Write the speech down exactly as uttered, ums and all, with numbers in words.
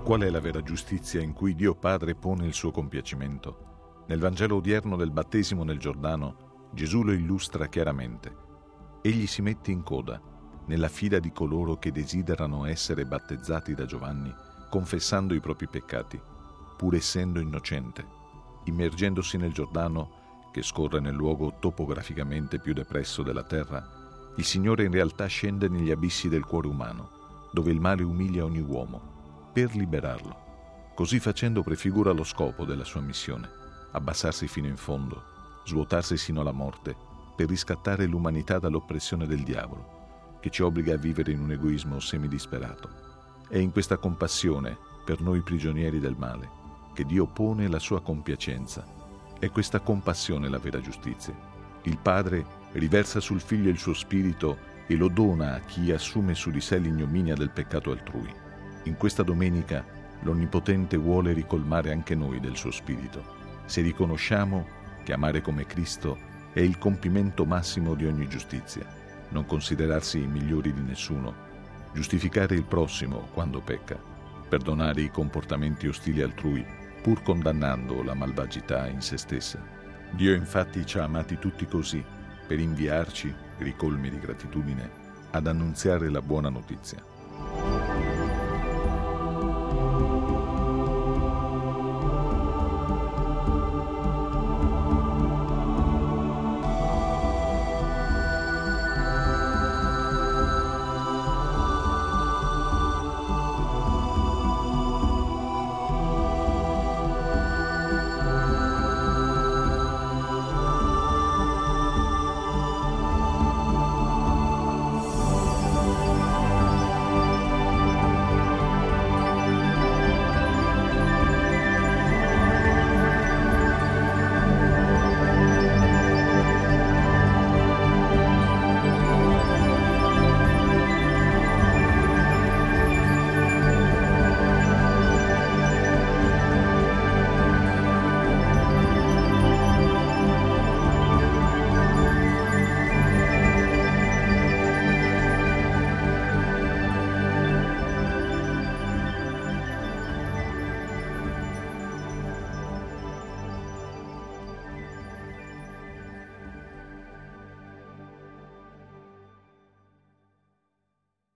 Qual è la vera giustizia in cui Dio Padre pone il suo compiacimento? Nel Vangelo odierno del battesimo nel Giordano, Gesù lo illustra chiaramente. Egli si mette in coda, nella fila di coloro che desiderano essere battezzati da Giovanni, confessando i propri peccati, pur essendo innocente, immergendosi nel Giordano, che scorre nel luogo topograficamente più depresso della terra. Il Signore in realtà scende negli abissi del cuore umano, dove il male umilia ogni uomo, per liberarlo. Così facendo prefigura lo scopo della sua missione: abbassarsi fino in fondo, svuotarsi sino alla morte, per riscattare l'umanità dall'oppressione del diavolo, che ci obbliga a vivere in un egoismo semidisperato. È in questa compassione, per noi prigionieri del male, che Dio pone la sua compiacenza. È questa compassione la vera giustizia. Il Padre riversa sul Figlio il suo Spirito e lo dona a chi assume su di sé l'ignominia del peccato altrui. In questa domenica l'Onnipotente vuole ricolmare anche noi del suo Spirito, se riconosciamo che amare come Cristo è il compimento massimo di ogni giustizia, non considerarsi i migliori di nessuno, giustificare il prossimo quando pecca, perdonare i comportamenti ostili altrui, pur condannando la malvagità in se stessa. Dio infatti ci ha amati tutti così, per inviarci, ricolmi di gratitudine, ad annunziare la buona notizia.